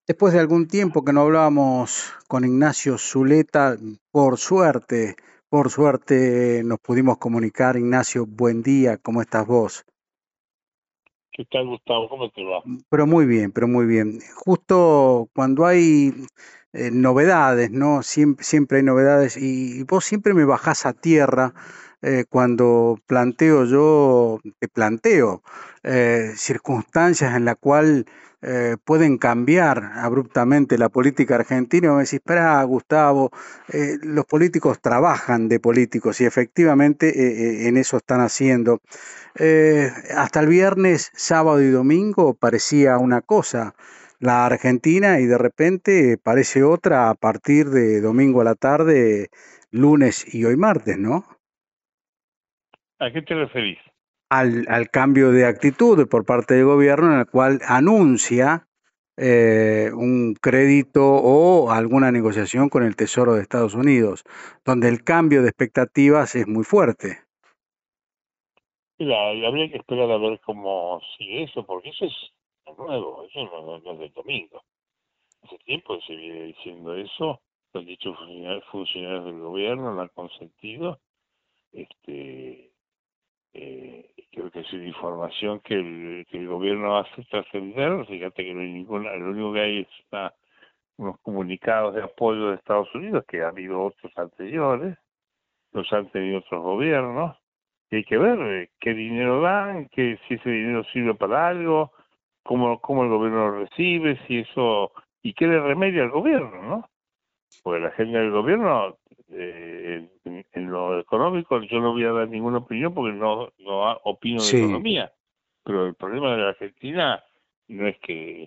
Después de algún tiempo que no hablábamos con Ignacio Zuleta, por suerte nos pudimos comunicar. Ignacio, buen día, ¿cómo estás vos? ¿Qué tal, Gustavo? ¿Cómo te va? Pero muy bien, pero muy bien. Justo cuando hay novedades, ¿no? Siempre hay novedades y vos siempre me bajás a tierra cuando te planteo circunstancias en la cual pueden cambiar abruptamente la política argentina. Y me decís, espera, Gustavo, los políticos trabajan de políticos y efectivamente en eso están haciendo. Hasta el viernes, sábado y domingo parecía una cosa la Argentina y de repente parece otra a partir de domingo a la tarde, lunes y hoy martes, ¿no? ¿A qué te referís? Al cambio de actitud por parte del gobierno en el cual anuncia un crédito o alguna negociación con el Tesoro de Estados Unidos, donde el cambio de expectativas es muy fuerte. Mira, habría que esperar a ver cómo sigue eso, porque eso es nuevo, eso no es del domingo. Hace tiempo que se viene diciendo eso, lo han dicho funcionarios del gobierno, lo han consentido. Este, Creo que es una información que el gobierno hace trascender. Fíjate que no hay ninguna, lo único que hay es unos comunicados de apoyo de Estados Unidos, que ha habido otros anteriores, los han tenido otros gobiernos. Y hay que ver qué dinero dan, si ese dinero sirve para algo, cómo el gobierno lo recibe, si eso, y qué le remedia al gobierno, ¿no? Porque la agenda del gobierno, en lo económico, yo no voy a dar ninguna opinión porque no opino de Sí, economía, pero el problema de la Argentina no es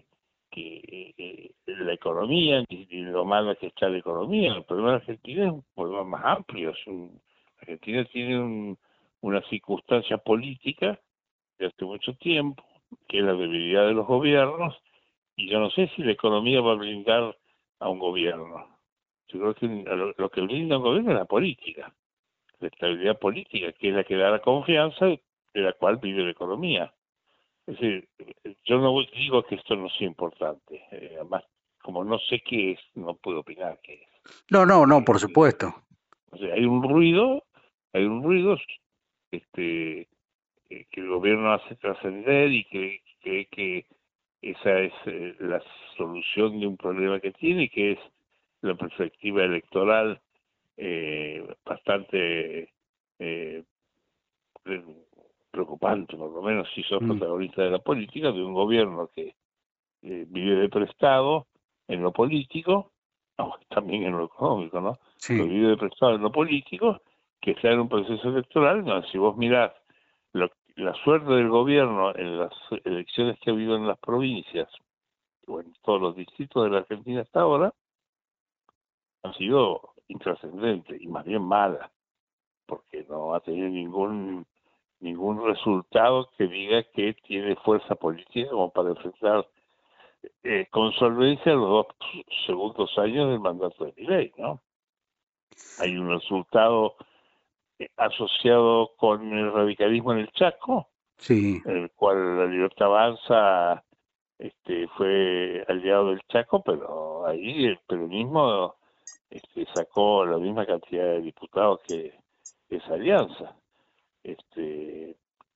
que la economía, ni lo malo que está la economía. El problema de la Argentina es un problema más amplio. Argentina tiene una circunstancia política de hace mucho tiempo, que es la debilidad de los gobiernos, y yo no sé si la economía va a brindar a un gobierno. Yo creo que lo que brinda a un gobierno es la política, la estabilidad política, que es la que da la confianza de la cual vive la economía. Es decir, yo no digo que esto no sea importante. Además, como no sé qué es, no puedo opinar qué es. no, no, no, por Eh, supuesto. o sea, hay un ruido este, que el gobierno hace trascender y que cree que esa es la solución de un problema que tiene, que es la perspectiva electoral bastante eh, preocupante, por lo menos si sos Mm, protagonista de la política, de un gobierno que vive de prestado en lo político, aunque también en lo económico, ¿no? Pero sí. vive de prestado en lo político, que está en un proceso electoral, ¿no? Si vos mirás la suerte del gobierno en las elecciones que ha habido en las provincias, o en todos los distritos de la Argentina hasta ahora, ha sido intrascendente y más bien mala, porque no ha tenido ningún resultado que diga que tiene fuerza política como para enfrentar con solvencia los dos segundos años del mandato de Milei, ¿no? Hay un resultado asociado con el radicalismo en el Chaco, Sí, en el cual la Libertad Avanza fue aliado del Chaco, pero ahí el peronismo sacó la misma cantidad de diputados que esa alianza. Este,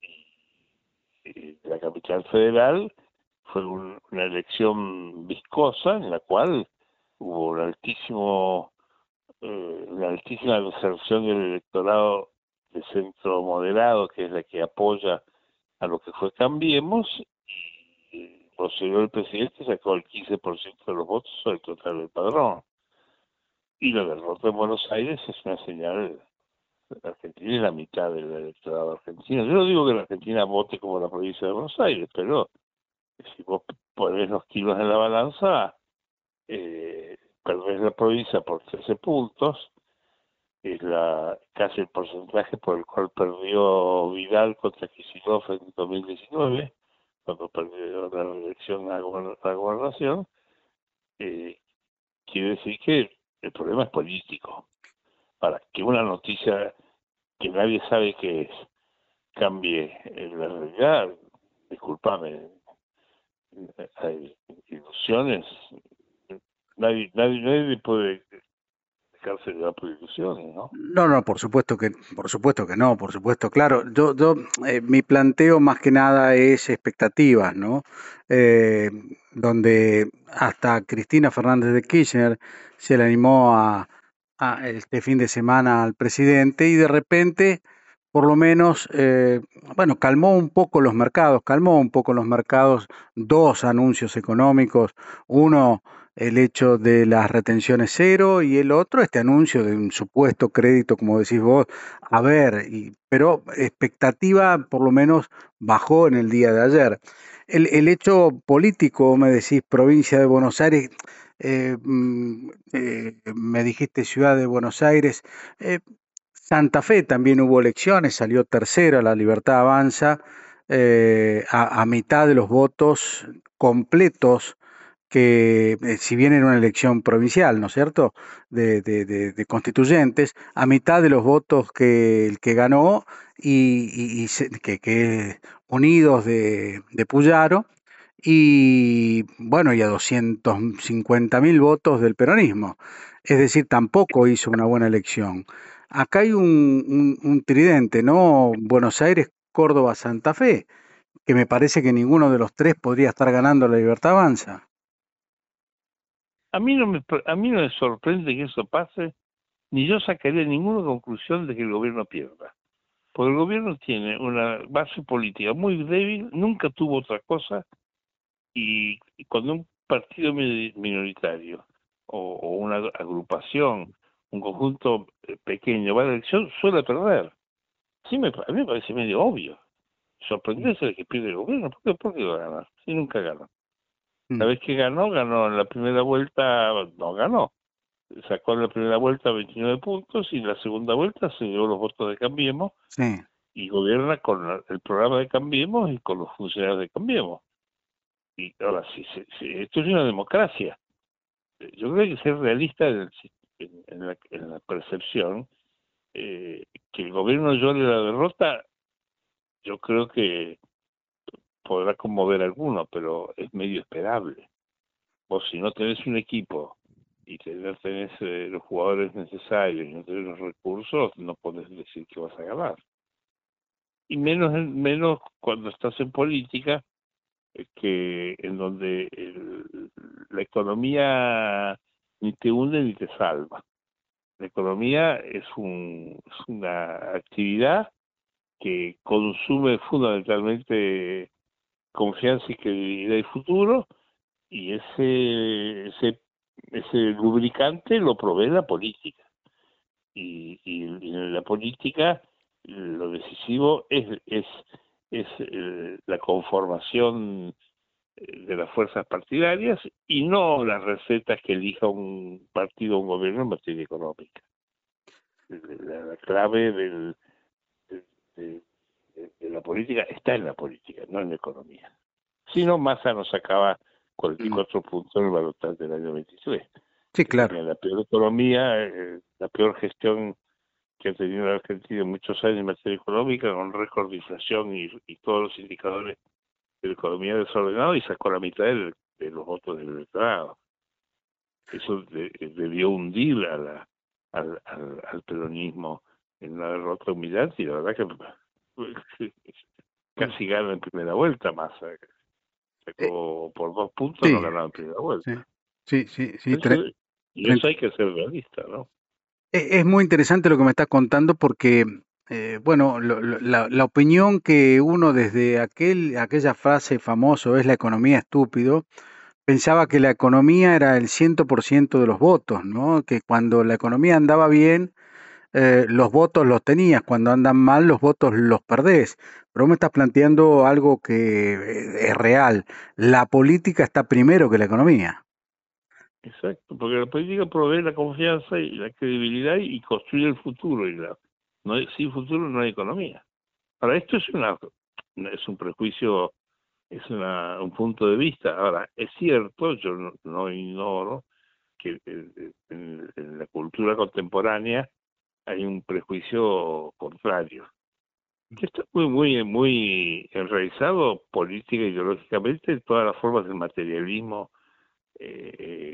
la capital federal fue una elección viscosa en la cual hubo una altísima deserción del electorado de centro moderado, que es la que apoya a lo que fue Cambiemos, y posterior el presidente sacó el 15% de los votos sobre el total del padrón. Y la derrota en Buenos Aires es una señal. La Argentina es la mitad del electorado argentino. Yo no digo que la Argentina vote como la provincia de Buenos Aires, pero si vos ponés los kilos en la balanza, perdés la provincia por 13 puntos, es casi el porcentaje por el cual perdió Vidal contra Kicillof en 2019, cuando perdió la elección a la gobernación. eh, Quiere decir que el problema es político. Para que una noticia que nadie sabe qué es cambie en la realidad, discúlpame, hay ilusiones, nadie puede dejarse llevar por ilusiones, ¿no? No, no, por supuesto que no, por supuesto, claro. Mi planteo más que nada es expectativas, ¿no? Eh, Donde hasta Cristina Fernández de Kirchner se le animó a este fin de semana al presidente y de repente, por lo menos, bueno, calmó un poco los mercados, dos anuncios económicos, uno el hecho de las retenciones cero y el otro este anuncio de un supuesto crédito, como decís vos, a ver, pero expectativa por lo menos bajó en el día de ayer. El hecho político, me decís, provincia de Buenos Aires, me dijiste ciudad de Buenos Aires, eh, Santa Fe también hubo elecciones, salió tercera La Libertad Avanza, a mitad de los votos completos que si bien era una elección provincial, ¿no es cierto?, de constituyentes, a mitad de los votos que el que ganó que Unidos de Puyaro, y bueno, y a 250.000 votos del peronismo. Es decir, tampoco hizo una buena elección. Acá hay un tridente, ¿no? Buenos Aires, Córdoba, Santa Fe, que me parece que ninguno de los tres podría estar ganando la Libertad Avanza. A mí no me sorprende que eso pase, ni yo sacaría ninguna conclusión de que el gobierno pierda. Porque el gobierno tiene una base política muy débil, nunca tuvo otra cosa, y cuando un partido minoritario o una agrupación, un conjunto pequeño va a la elección, suele perder. A mí me parece medio obvio. Sorprenderse de que pierde el gobierno. ¿Por qué va a ganar? Si nunca gana. La Mm, vez que ganó en la primera vuelta, no ganó. Sacó en la primera vuelta 29 puntos y en la segunda vuelta se llevó los votos de Cambiemos sí. y gobierna con el programa de Cambiemos y con los funcionarios de Cambiemos. Y ahora, si esto es una democracia. Yo creo que hay que ser realista en la percepción. Que el gobierno llore la derrota, yo creo que podrá conmover a algunos, pero es medio esperable. Vos si no tenés un equipo y tenés los jugadores necesarios y no tenés los recursos, no podés decir que vas a ganar. Y menos cuando estás en política, que en donde la economía ni te hunde ni te salva. La economía es una actividad que consume fundamentalmente confianza y credibilidad y futuro, y ese lubricante lo provee la política. Y en la política lo decisivo es la conformación de las fuerzas partidarias y no las recetas que elija un partido o un gobierno en materia económica. La clave de, de la política está en la política, no en la economía. Si no, Massa nos sacaba Mm, 44 puntos en el balotaje del año 23. sí, claro. Tenía la peor economía, la peor gestión que ha tenido la Argentina en muchos años en materia económica, con récord de inflación y todos los indicadores de la economía desordenado, y sacó la mitad de los votos del electorado. Eso debió hundir al peronismo en una derrota humillante, y la verdad que Mm, casi gana en primera vuelta. Massa eh, sacó por 2 puntos, no sí, ganaba en primera sí, vuelta. sí, sí, sí. Y eso hay que ser realista, ¿no? Es muy interesante lo que me estás contando porque, bueno, la opinión que uno desde aquella frase famosa es la economía estúpido, pensaba que la economía era el 100% de los votos, ¿no? Que cuando la economía andaba bien, los votos los tenías, cuando andan mal, los votos los perdés. Pero vos me estás planteando algo que es real. La política está primero que la economía. Exacto, porque la política provee la confianza y la credibilidad y construye el futuro. Sin futuro no hay economía. Ahora, esto es un prejuicio, un punto de vista. Ahora, es cierto, yo no ignoro que en la cultura contemporánea hay un prejuicio contrario, que está muy enraizado política e ideológicamente en todas las formas del materialismo, eh,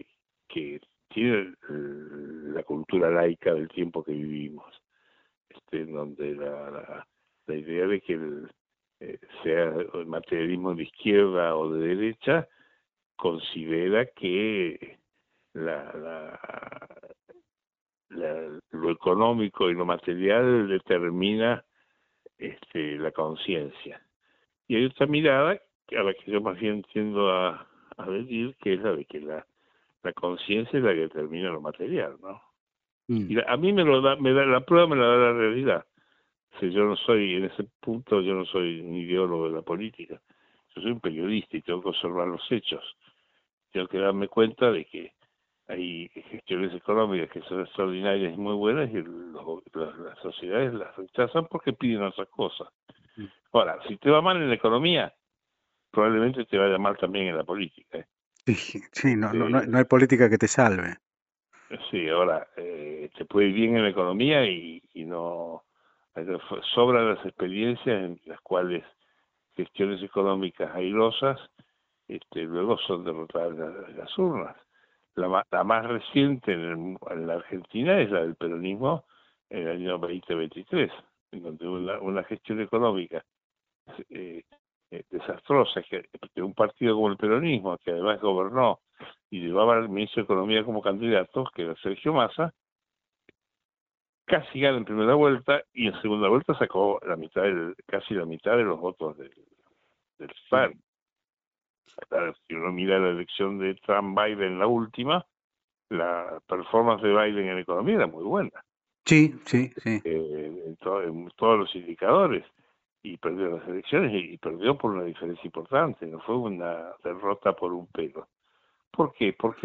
que tiene la cultura laica del tiempo que vivimos, en donde la idea de que sea el materialismo de izquierda o de derecha considera que la, la, lo económico y lo material determina la conciencia. Y hay otra mirada a la que yo más bien tiendo a venir, que es la de que la conciencia es la que determina lo material, ¿no? Mm. Y a mí la prueba me la da la realidad. Si yo no soy, en ese punto, yo no soy un ideólogo de la política. Yo soy un periodista y tengo que observar los hechos. Tengo que darme cuenta de que hay gestiones económicas que son extraordinarias y muy buenas y las sociedades las rechazan porque piden otras cosas. Mm. Ahora, si te va mal en la economía, probablemente te vaya mal también en la política. Sí, sí, no hay política que te salve. Sí, ahora, te puede ir bien en la economía y no sobran las experiencias en las cuales gestiones económicas airosas luego son derrotadas en las urnas. La más reciente en la Argentina es la del peronismo en el año 2023, en donde una gestión económica eh, desastrosa de un partido como el peronismo, que además gobernó y llevaba al ministro de Economía como candidato, que era Sergio Massa, casi gana en primera vuelta y en segunda vuelta sacó casi la mitad de los votos del Mm. PAN. Claro, si uno mira la elección de Trump-Biden, la última, la performance de Biden en economía era muy buena, Sí, sí, sí. en todos los indicadores, y perdió las elecciones y perdió por una diferencia importante, no fue una derrota por un pelo. ¿Por qué? Porque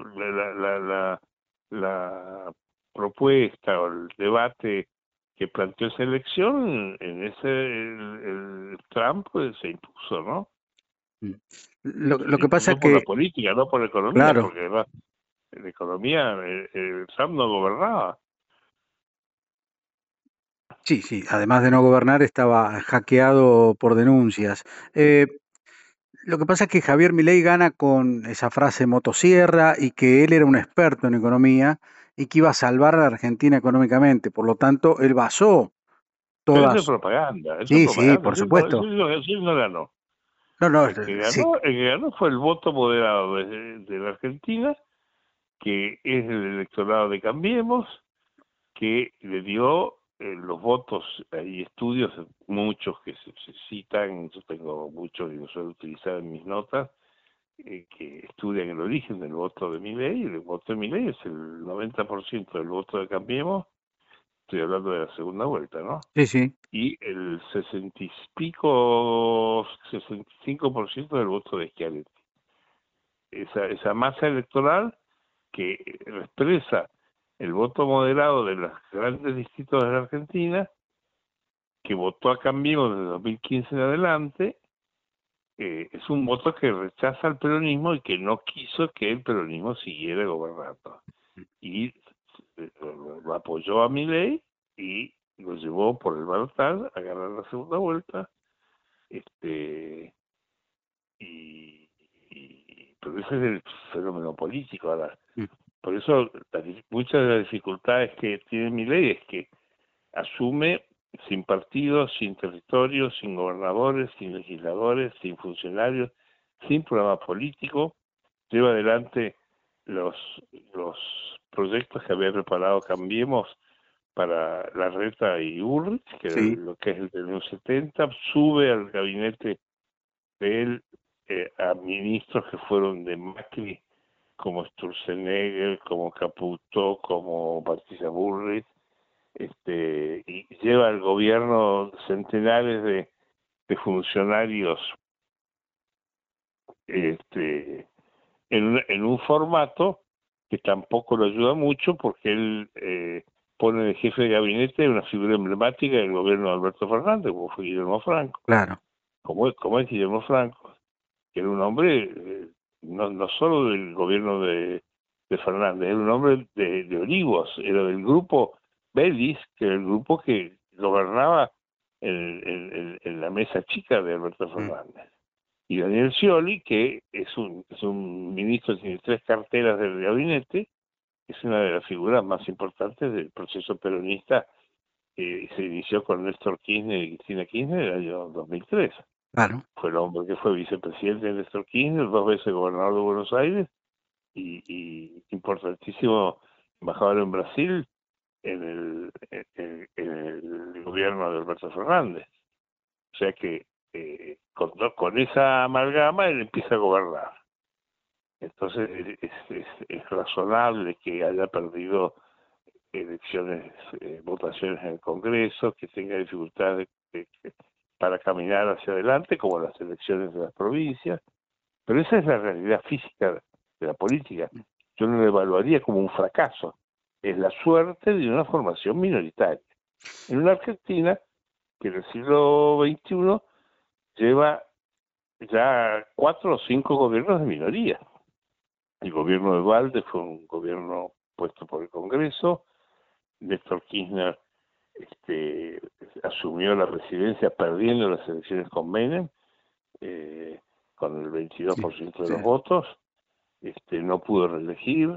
la propuesta o el debate que planteó esa elección, en ese el Trump se impuso, ¿no? Mm. Se Lo que pasa impuso es por la que, política, no por la economía, claro, porque además en economía Trump no gobernaba. sí, sí, además de no gobernar, estaba hackeado por denuncias. Eh, lo que pasa es que Javier Milei gana con esa frase motosierra y que él era un experto en economía y que iba a salvar a la Argentina económicamente. Por lo tanto, él basó Pero eso es todas. propaganda, eso es Sí, sí, propaganda. por supuesto. Sí, no ganó. No, no, sí, El que ganó fue el voto moderado de la Argentina, que es el electorado de Cambiemos, que le dio los votos. Hay estudios, muchos que se citan, yo tengo muchos y los suelo utilizar en mis notas, que estudian el origen del voto de Milei. El voto de Milei es el 90% del voto de Cambiemos, estoy hablando de la segunda vuelta, ¿no? sí, sí. Y el 60 y pico, 65% del voto de Schiaretti. Esa masa electoral que expresa el voto moderado de los grandes distritos de la Argentina, que votó a Cambiemos desde 2015 en adelante, es un voto que rechaza al peronismo y que no quiso que el peronismo siguiera gobernando. Y lo apoyó a Milei y lo llevó por el balotaje a ganar la segunda vuelta. este pero ese es el fenómeno político ahora. Mm. Por eso muchas de las dificultades que tiene Milei es que asume sin partidos, sin territorio, sin gobernadores, sin legisladores, sin funcionarios, sin programa político, lleva adelante los, los proyectos que había preparado Cambiemos para Larreta y Ulrich, que es Sí. lo que es el de los 70, sube al gabinete de él a ministros que fueron de Macri, como Sturzenegger, como Caputo, como Patricia Bullrich, y lleva al gobierno centenares de funcionarios en un formato que tampoco lo ayuda mucho, porque él pone de jefe de gabinete una figura emblemática del gobierno de Alberto Fernández, como fue Guillermo Franco. Claro. Como es Guillermo Franco, que era un hombre no solo del gobierno de Fernández, era un hombre de Olivos, era del grupo Belis, que era el grupo que gobernaba en la mesa chica de Alberto Mm. Fernández. y Daniel Scioli, que es un ministro que tiene 3 carteras del gabinete, es una de las figuras más importantes del proceso peronista que se inició con Néstor Kirchner y Cristina Kirchner en el año 2003. Claro. Fue el hombre que fue vicepresidente de Néstor Kirchner, 2 veces gobernador de Buenos Aires y importantísimo embajador en Brasil en el gobierno de Alberto Fernández. O sea que con esa amalgama él empieza a gobernar. Entonces es razonable que haya perdido elecciones, votaciones en el Congreso, que tenga dificultades para caminar hacia adelante, como las elecciones de las provincias, pero esa es la realidad física de la política. Yo no lo evaluaría como un fracaso, es la suerte de una formación minoritaria. En una Argentina que en el siglo XXI lleva ya 4 o 5 gobiernos de minoría. El gobierno de Valde fue un gobierno puesto por el Congreso. Néstor Kirchner asumió la presidencia perdiendo las elecciones con Menem, con el 22% de los votos. No pudo reelegir.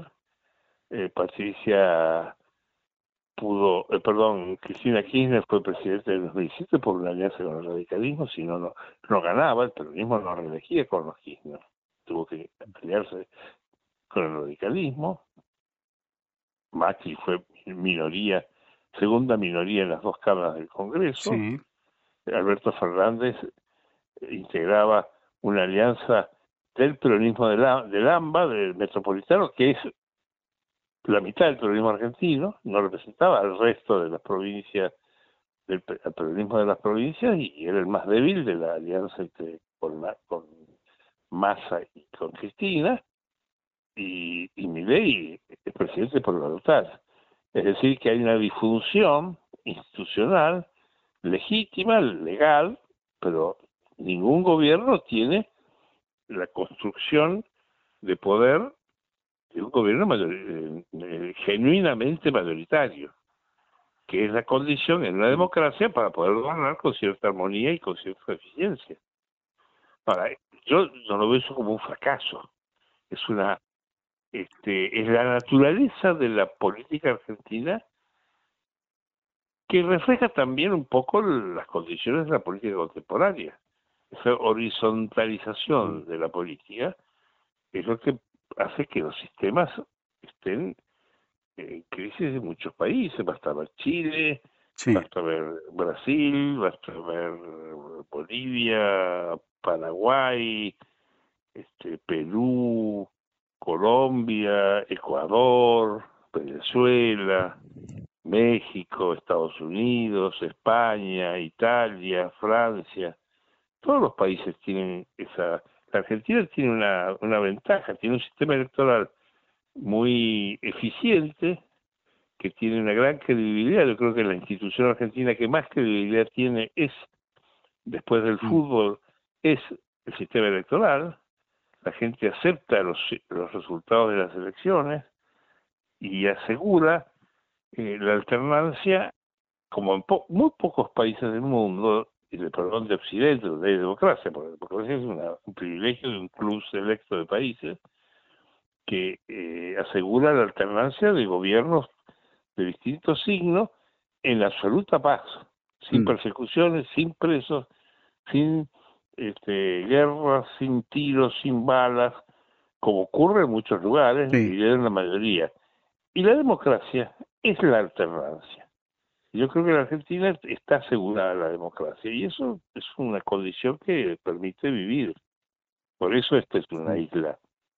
Cristina Kirchner fue presidente en 2007 por una alianza con el radicalismo, si no ganaba, el peronismo no reelegía con los Kirchner. Tuvo que aliarse con el radicalismo. Macri fue minoría, segunda minoría en las 2 cámaras del Congreso. Sí. Alberto Fernández integraba una alianza del peronismo del AMBA, del metropolitano, que es la mitad del peronismo argentino, no representaba al resto de las provincias, al peronismo de las provincias, y era el más débil de la alianza con Massa y con Cristina, y Milei es presidente por la total. Es decir, que hay una disfunción institucional, legítima, legal, pero ningún gobierno tiene la construcción de poder de un gobierno genuinamente mayoritario, que es la condición en una democracia para poder gobernar con cierta armonía y con cierta eficiencia. Ahora, yo no lo veo eso como un fracaso, es la naturaleza de la política argentina, que refleja también un poco las condiciones de la política contemporánea. Esa horizontalización de la política es lo que hace que los sistemas estén en crisis en muchos países. Basta ver Chile, basta ver Brasil, basta ver Bolivia, Paraguay, Perú, Colombia, Ecuador, Venezuela, México, Estados Unidos, España, Italia, Francia. Todos los países tienen esa. La Argentina tiene una ventaja, tiene un sistema electoral muy eficiente, que tiene una gran credibilidad. Yo creo que la institución argentina que más credibilidad tiene después del fútbol, es el sistema electoral. La gente acepta los resultados de las elecciones y asegura la alternancia, como en muy pocos países del mundo, perdón, de Occidente, donde hay democracia, porque la democracia es un privilegio de un club selecto de países que asegura la alternancia de gobiernos de distintos signos en absoluta paz, sin persecuciones, sin presos, sin guerras, sin tiros, sin balas, como ocurre en muchos lugares y en la mayoría. Y la democracia es la alternancia. Yo creo que la Argentina está asegurada la democracia y eso es una condición que permite vivir. Por eso esta es una isla.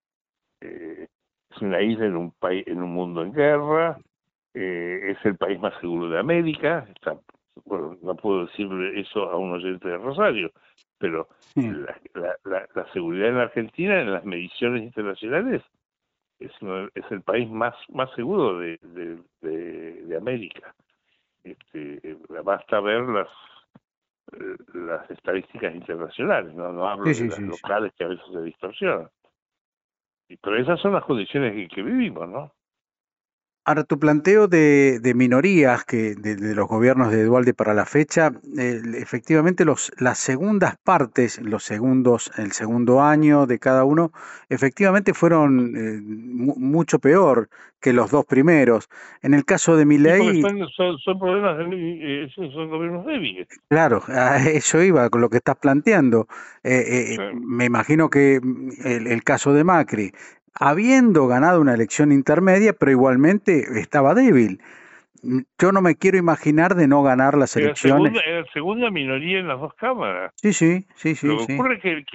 Es una isla en un país, en un mundo en guerra. Es el país más seguro de América. Bueno, no puedo decirle eso a un oyente de Rosario, pero la seguridad en la Argentina, en las mediciones internacionales, es el país más seguro de América. Basta ver las estadísticas internacionales, no hablo de las locales que a veces se distorsionan. Pero esas son las condiciones en que vivimos, ¿no? Ahora, tu planteo de minorías que de los gobiernos de Dualde para la fecha, efectivamente las segundas partes, el segundo año de cada uno, efectivamente fueron mucho peor que los dos primeros. En el caso de Y porque Milei, son problemas, son gobiernos débiles. claro, a eso iba con lo que estás planteando. Claro. Me imagino que el caso de Macri, habiendo ganado una elección intermedia, pero igualmente estaba débil. Yo no me quiero imaginar de no ganar las elecciones. Era segunda minoría en las dos cámaras. Sí, sí, sí, Lo sí, que sí, ocurre es que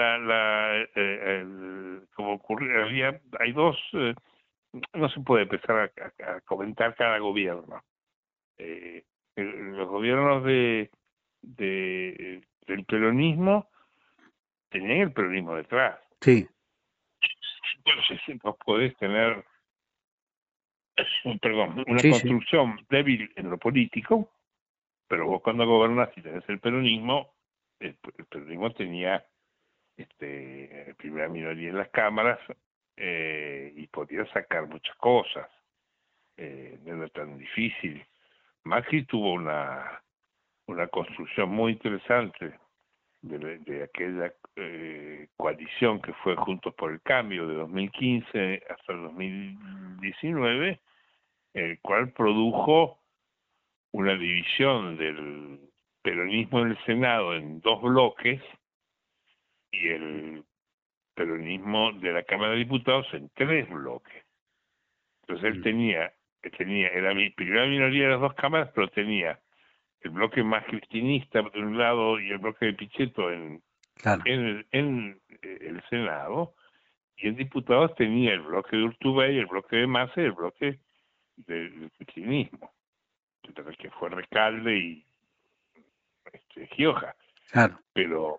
como ocurre, hay dos, no se puede empezar a comentar cada gobierno. Eh, los gobiernos del peronismo tenían el peronismo detrás. sí, Entonces vos podés tener, perdón, una sí, sí, construcción débil en lo político, pero vos cuando gobernás y tenés el peronismo tenía primera minoría en las cámaras y podía sacar muchas cosas. No era tan difícil. Macri tuvo una construcción muy interesante de aquella coalición que fue Juntos por el Cambio de 2015 hasta el 2019, el cual produjo una división del peronismo en el Senado en dos bloques y el peronismo de la Cámara de Diputados en tres bloques. Entonces mm, era mi primera minoría de las dos cámaras, pero tenía el bloque más cristinista de un lado y el bloque de Pichetto claro, en el Senado, y en diputados tenía el bloque de Urtubey, el bloque de Massa y el bloque del cristinismo, que fue Recalde y Gioja. claro, Pero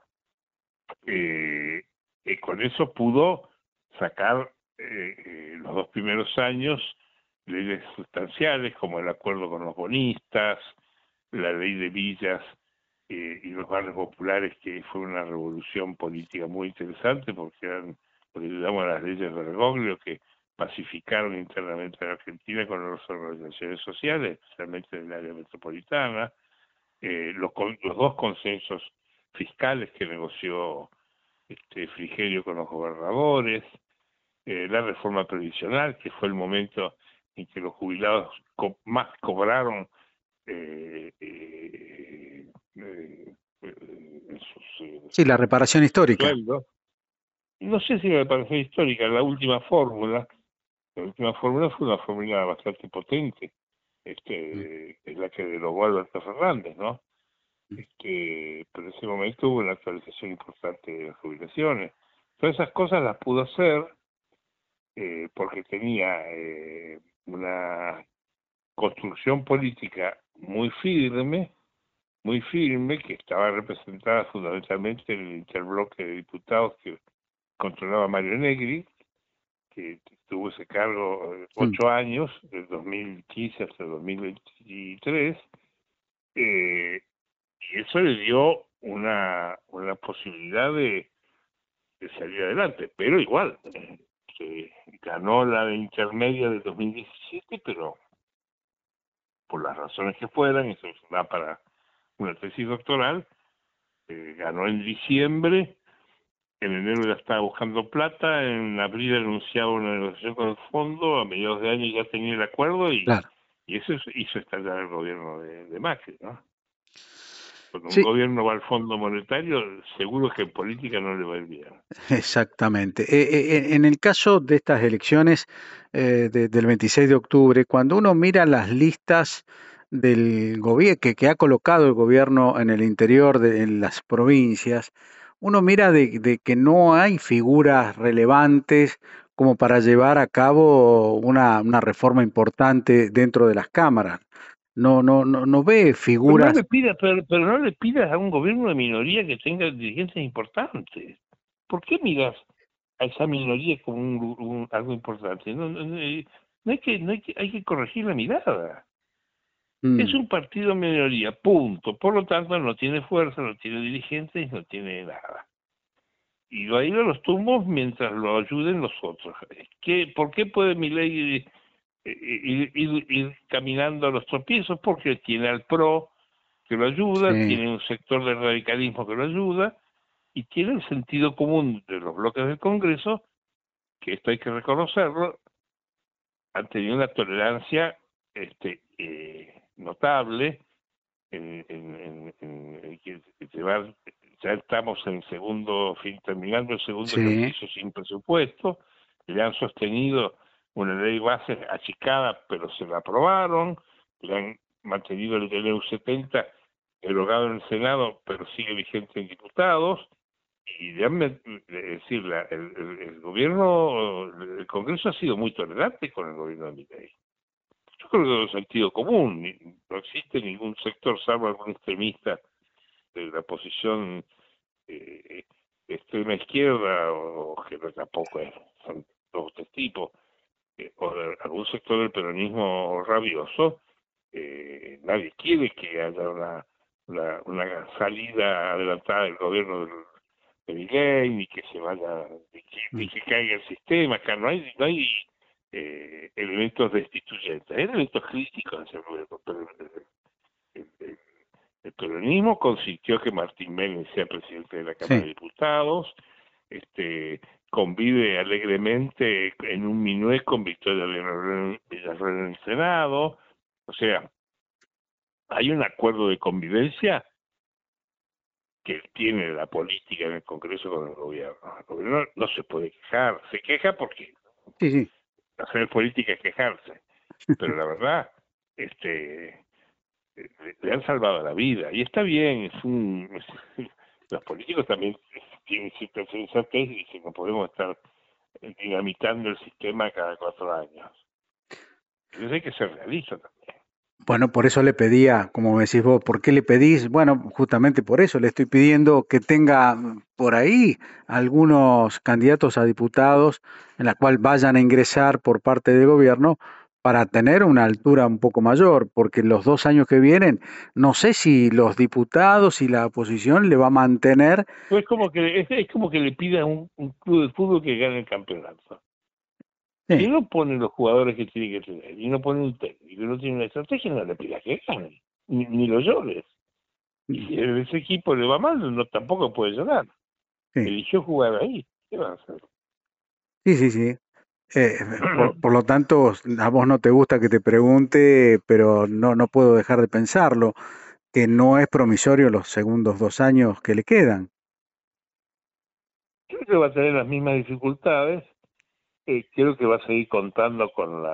con eso pudo sacar los dos primeros años leyes sustanciales como el acuerdo con los bonistas, la ley de villas y los barrios populares, que fue una revolución política muy interesante porque eran lo que llamamos las leyes de Bergoglio, que pacificaron internamente a la Argentina con las organizaciones sociales, especialmente en el área metropolitana, los dos consensos fiscales que negoció Frigerio con los gobernadores, la reforma previsional, que fue el momento en que los jubilados más cobraron eh, eh, eh, sí, la reparación sus histórica. sueldos. No sé si me parece histórica, la última fórmula fue una fórmula bastante potente, Mm, es la que derogó Alberto Fernández, ¿no? mm. Pero en ese momento hubo una actualización importante de las jubilaciones. Todas esas cosas las pudo hacer porque tenía una construcción política muy firme, que estaba representada fundamentalmente en el interbloque de diputados que controlaba Mario Negri, que tuvo ese cargo Mm. 8 años, del 2015 hasta el 2023, y eso le dio una posibilidad de salir adelante, pero igual, se ganó la de intermedia del 2017, pero por las razones que fueran, eso da para una tesis doctoral, ganó en diciembre, en enero ya estaba buscando plata, en abril anunciaba una negociación con el fondo, a mediados de año ya tenía el acuerdo Claro. y eso hizo estallar el gobierno de Macri, ¿no? Cuando un Sí, gobierno va al Fondo Monetario, seguro que en política no le va a ir bien. exactamente. En el caso de estas elecciones del 26 de octubre, cuando uno mira las listas del gobierno que ha colocado el gobierno en el interior en las provincias, uno mira de que no hay figuras relevantes como para llevar a cabo una reforma importante dentro de las cámaras. No ve figuras. Pero no le pidas a un gobierno de minoría que tenga dirigentes importantes. ¿Por qué miras a esa minoría como algo importante? Hay que corregir la mirada. Es Mm, un partido de minoría, punto. Por lo tanto, no tiene fuerza, no tiene dirigentes, no tiene nada. Y va a ir a los tumbos mientras lo ayuden los otros. ¿Por qué puede Milei ir caminando a los tropiezos, porque tiene al PRO que lo ayuda, sí, tiene un sector del radicalismo que lo ayuda, y tiene el sentido común de los bloques del Congreso, que esto hay que reconocerlo, han tenido una tolerancia notable en que llevar, ya estamos en segundo, terminando el segundo sí, ejercicio sin presupuesto, le han sostenido una ley base achicada, pero se la aprobaron, le han mantenido el DLU 70 derogado en el Senado, pero sigue vigente en diputados, y es decir, el gobierno, el Congreso ha sido muy tolerante con el gobierno de Milei. Yo creo que es un sentido común, no existe ningún sector, salvo algún extremista de la posición eh, extrema izquierda, o que no tampoco es, son dos tipos, o de algún sector del peronismo rabioso. Nadie quiere que haya una salida adelantada del gobierno de Milei, ni que se vaya, ni mm, que caiga el sistema. Acá no hay elementos destituyentes, hay elementos críticos hacia el gobierno, pero el peronismo consintió que Martín Menem sea presidente de la Cámara de sí. Diputados, convive alegremente en un minué con Victoria Villarreal en el Senado. O sea, hay un acuerdo de convivencia que tiene la política en el Congreso con el gobierno. El gobierno no se puede quejar, se queja porque Sí, sí. hacer política es quejarse, pero la verdad, le han salvado la vida, y está bien, los políticos también tienen cierta sensatez y dicen no podemos estar dinamitando el sistema cada 4 años. Entonces hay que ser realista también. Bueno, por eso le pedía, como me decís vos, ¿por qué le pedís? Bueno, justamente por eso le estoy pidiendo que tenga por ahí algunos candidatos a diputados en la cual vayan a ingresar por parte del gobierno para tener una altura un poco mayor, porque los 2 años que vienen, no sé si los diputados y la oposición le va a mantener. Pues es como que le pida a un club de fútbol que gane el campeonato. Si Sí, no pone los jugadores que tiene que tener, y no pone un técnico, y no tiene una estrategia, no le pida que gane, ni lo llores. Y mm, si a ese equipo le va mal, no tampoco puede llorar. sí, Eligió jugar ahí. ¿Qué va a hacer? sí, sí, sí. Por lo tanto, a vos no te gusta que te pregunte, pero no, no puedo dejar de pensarlo, que no es promisorio los segundos 2 años que le quedan. Creo que va a tener las mismas dificultades. Creo que va a seguir contando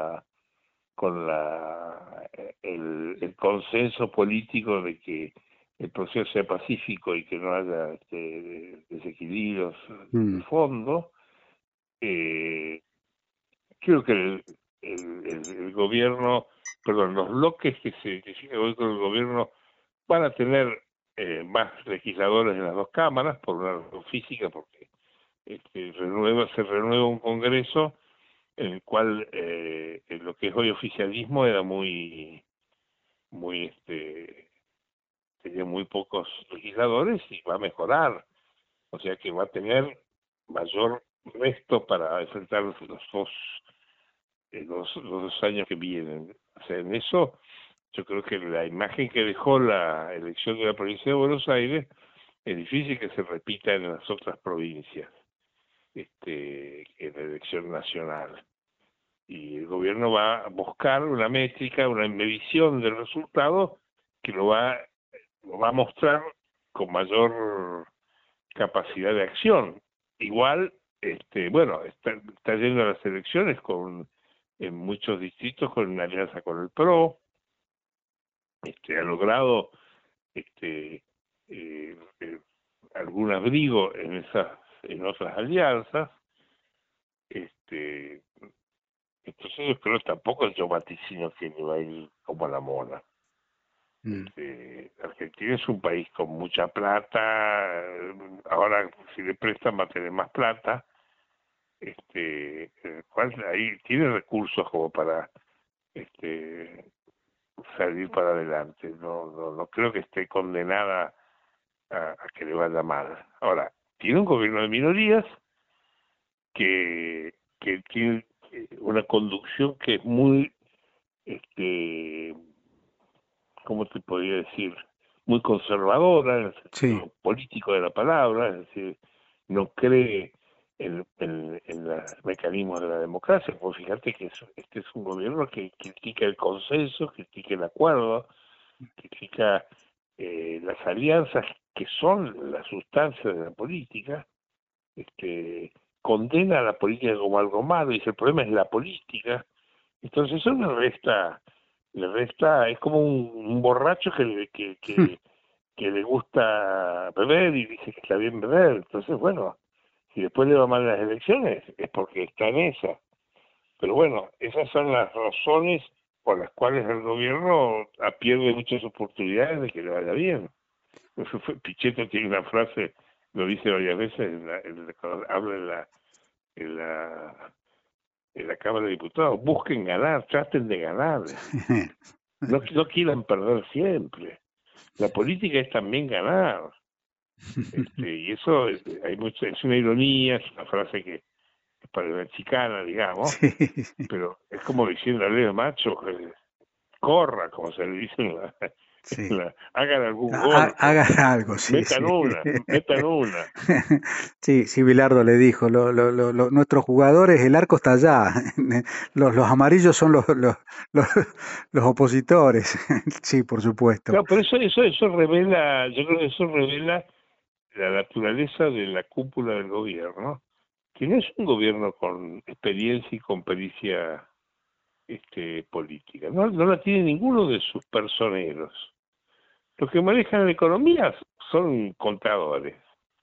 con el consenso político de que el proceso sea pacífico y que no haya desequilibrios de Mm, fondo. Eh, Creo que el gobierno, perdón, los bloques que siguen hoy con el gobierno van a tener más legisladores en las dos cámaras, por una razón física, porque se renueva un Congreso en el cual en lo que es hoy oficialismo era muy, tenía muy pocos legisladores, y va a mejorar, o sea que va a tener mayor resto para enfrentar los 2 años que vienen. O sea, en eso yo creo que la imagen que dejó la elección de la provincia de Buenos Aires es difícil que se repita en las otras provincias, en la elección nacional. Y el gobierno va a buscar una métrica, una medición del resultado que lo va a mostrar con mayor capacidad de acción. Igual, bueno, está yendo a las elecciones en muchos distritos con una alianza con el PRO, ha logrado este, algún abrigo en otras alianzas. este, entonces yo creo que tampoco yo vaticino que le va a ir como a la mona. mm. Argentina es un país con mucha plata, ahora si le prestan va a tener más plata, el cual ahí tiene recursos como para este, salir para adelante. No creo que esté condenada a que le vaya mal. Ahora, tiene un gobierno de minorías que tiene una conducción que es muy este, ¿cómo te podría decir? Muy conservadora en el Sí. sentido político de la palabra, es decir, no cree en los mecanismos de la democracia. Pues fíjate que este es un gobierno que critica el consenso, critica el acuerdo, critica las alianzas que son la sustancia de la política, condena a la política como algo malo, dice el problema es la política. Entonces eso le resta, es como un borracho que le gusta beber y dice que está bien beber. Entonces, bueno, si después le va mal en las elecciones es porque está en esa. Pero bueno, esas son las razones por las cuales el gobierno pierde muchas oportunidades de que le vaya bien. Pichetto tiene una frase, lo dice varias veces, cuando habla en la Cámara de Diputados: busquen ganar, traten de ganar. No quieran perder siempre. La política es también ganar. Y eso es una ironía, es una frase que es para la chicana, digamos, Sí, pero es como diciendo a Leo Macho, corra, como se le dice sí. hagan algún gol, Hagan algo, sí, metan sí. una, metan una. Sí, sí, Bilardo le dijo, nuestros jugadores, el arco está allá, los amarillos son los, los opositores. Sí, por supuesto. Claro, pero eso revela, yo creo que eso revela la naturaleza de la cúpula del gobierno, que no es un gobierno con experiencia y con pericia política. No la tiene ninguno de sus personeros. Los que manejan la economía son contadores.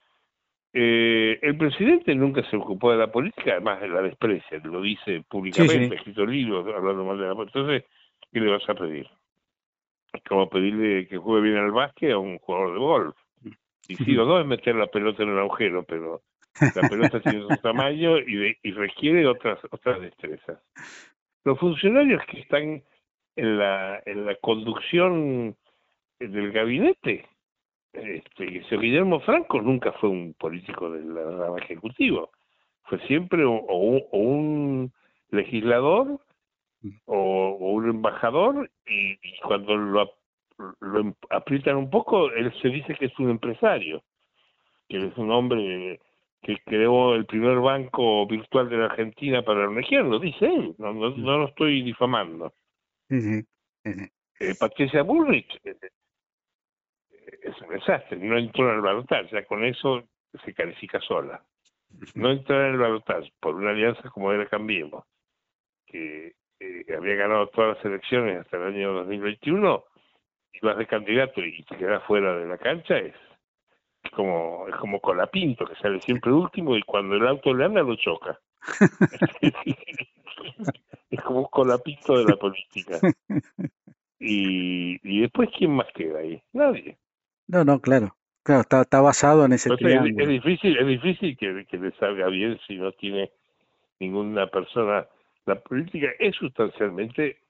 El presidente nunca se ocupó de la política, además la desprecia, lo dice Sí, sí. públicamente, ha escrito libros hablando mal de la política. Entonces, ¿qué le vas a pedir? Es como pedirle que juegue bien al básquet a un jugador de golf. Y sí o no es meter la pelota en un agujero, pero la pelota tiene su tamaño y requiere otras destrezas. Los funcionarios que están en la conducción del gabinete, el señor Guillermo Franco nunca fue un político de la rama ejecutiva, fue siempre o un legislador o un embajador, y cuando lo aprietan un poco, él se dice que es un empresario, que es un hombre que creó el primer banco virtual de la Argentina para la región, lo dice él, no lo estoy difamando. Sí, sí, sí, sí. Patricia Bullrich es un desastre, no entró en el balotaje, ya con eso se califica sola. No entrar en el balotaje por una alianza como era Cambiemos, que había ganado todas las elecciones hasta el año 2021, y vas de candidato y te quedas fuera de la cancha, es como Colapinto, que sale siempre último y cuando el auto le anda lo choca. Es como Colapinto de la política. Y después, ¿quién más queda ahí? Nadie. No, no, claro. Claro, está basado en ese Entonces es triángulo. difícil que le salga bien si no tiene ninguna persona. La política es sustancialmente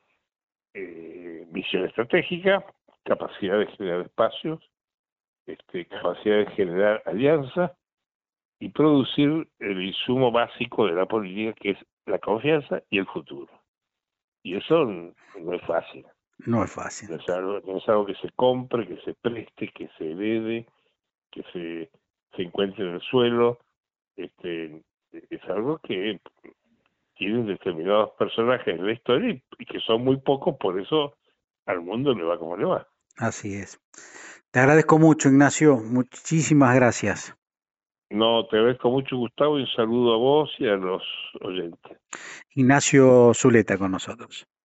visión estratégica, capacidad de generar espacios, capacidad de generar alianzas y producir el insumo básico de la política, que es la confianza y el futuro. Y eso no es fácil. No es fácil. No es algo que se compre, que se preste, que se herede, que se encuentre en el suelo. Es algo que tienen determinados personajes de la historia y que son muy pocos, por eso al mundo le va como le va. Así es. Te agradezco mucho, Ignacio. Muchísimas gracias. No, te agradezco mucho, Gustavo, y un saludo a vos y a los oyentes. Ignacio Zuleta con nosotros.